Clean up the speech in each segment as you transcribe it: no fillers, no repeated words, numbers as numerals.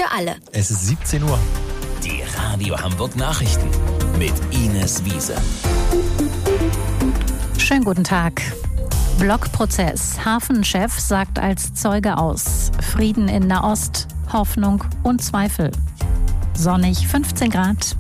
für alle. Es ist 17 Uhr. Die Radio Hamburg Nachrichten mit Ines Wiese. Schönen guten Tag. Blockprozess. Hafenchef sagt als Zeuge aus. Frieden in Nahost, Hoffnung und Zweifel. Sonnig, 15 Grad.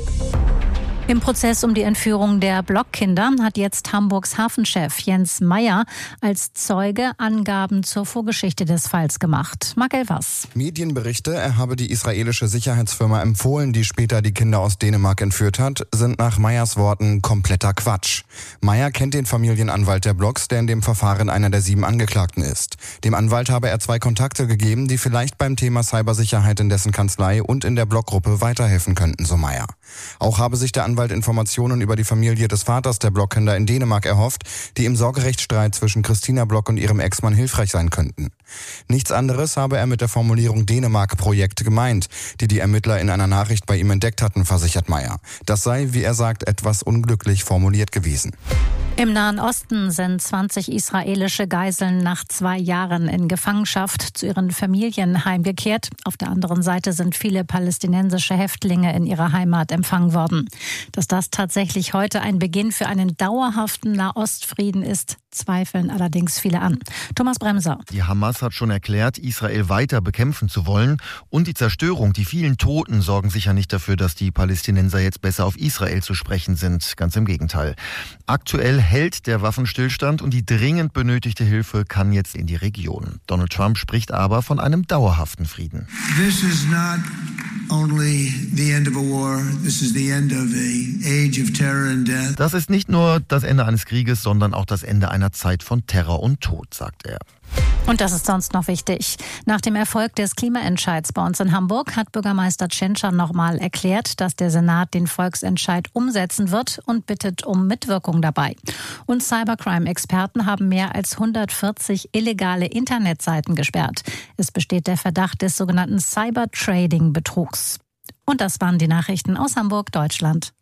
Im Prozess um die Entführung der Blockkinder hat jetzt Hamburgs Hafenchef Jens Meyer als Zeuge Angaben zur Vorgeschichte des Falls gemacht. Marc Elvers. Medienberichte, er habe die israelische Sicherheitsfirma empfohlen, die später die Kinder aus Dänemark entführt hat, sind nach Meyers Worten kompletter Quatsch. Meyer kennt den Familienanwalt der Blocks, der in dem Verfahren einer der 7 Angeklagten ist. Dem Anwalt habe er 2 Kontakte gegeben, die vielleicht beim Thema Cybersicherheit in dessen Kanzlei und in der Blockgruppe weiterhelfen könnten, so Meyer. Auch habe sich der Anwalt Informationen über die Familie des Vaters der Blockkinder in Dänemark erhofft, die im Sorgerechtsstreit zwischen Christina Block und ihrem Ex-Mann hilfreich sein könnten. Nichts anderes habe er mit der Formulierung Dänemark-Projekt gemeint, die die Ermittler in einer Nachricht bei ihm entdeckt hatten, versichert Meyer. Das sei, wie er sagt, etwas unglücklich formuliert gewesen. Im Nahen Osten sind 20 israelische Geiseln nach 2 Jahren in Gefangenschaft zu ihren Familien heimgekehrt. Auf der anderen Seite sind viele palästinensische Häftlinge in ihrer Heimat empfangen worden. Dass das tatsächlich heute ein Beginn für einen dauerhaften Nahostfrieden ist, zweifeln allerdings viele an. Thomas Bremser. Die Hamas hat schon erklärt, Israel weiter bekämpfen zu wollen. Und die Zerstörung, die vielen Toten sorgen sicher nicht dafür, dass die Palästinenser jetzt besser auf Israel zu sprechen sind. Ganz im Gegenteil. Aktuell hält der Waffenstillstand und die dringend benötigte Hilfe kann jetzt in die Region. Donald Trump spricht aber von einem dauerhaften Frieden. This is not only the end of a war, this is the end of an age of terror and death. Das ist nicht nur das Ende eines Krieges, sondern auch das Ende einer Zeit von Terror und Tod, sagt er. Und das ist sonst noch wichtig. Nach dem Erfolg des Klimaentscheids bei uns in Hamburg hat Bürgermeister Tschentscher nochmal erklärt, dass der Senat den Volksentscheid umsetzen wird und bittet um Mitwirkung dabei. Und Cybercrime-Experten haben mehr als 140 illegale Internetseiten gesperrt. Es besteht der Verdacht des sogenannten Cybertrading-Betrugs. Und das waren die Nachrichten aus Hamburg, Deutschland.